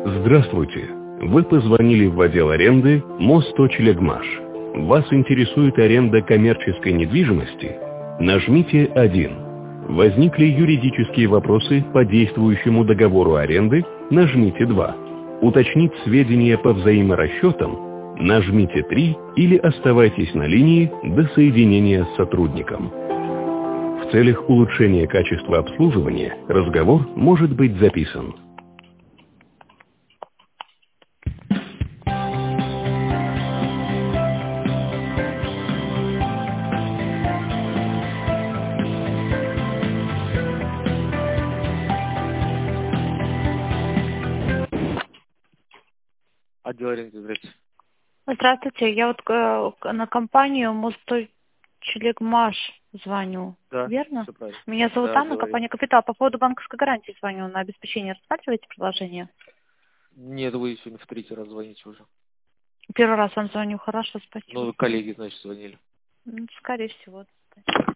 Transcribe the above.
Здравствуйте. Вы позвонили в отдел аренды Мосточелегмаш. Вас интересует аренда коммерческой недвижимости? Нажмите 1. Возникли юридические вопросы по действующему договору аренды? Нажмите 2. Уточнить сведения по взаиморасчетам? Нажмите 3 или оставайтесь на линии до соединения с сотрудником. В целях улучшения качества обслуживания разговор может быть записан. Отдел аренды, здравствуйте. Здравствуйте, я вот на компанию Мосточелегмаш звоню, Да, верно? все правильно. Меня зовут Да, Анна, говорите. компания «Капитал». По поводу банковской гарантии звоню, на обеспечение рассматриваете предложение? Нет, вы сегодня в третий раз звоните уже. Первый раз вам звоню, хорошо, спасибо. Ну, коллеги, значит, звонили. Скорее всего.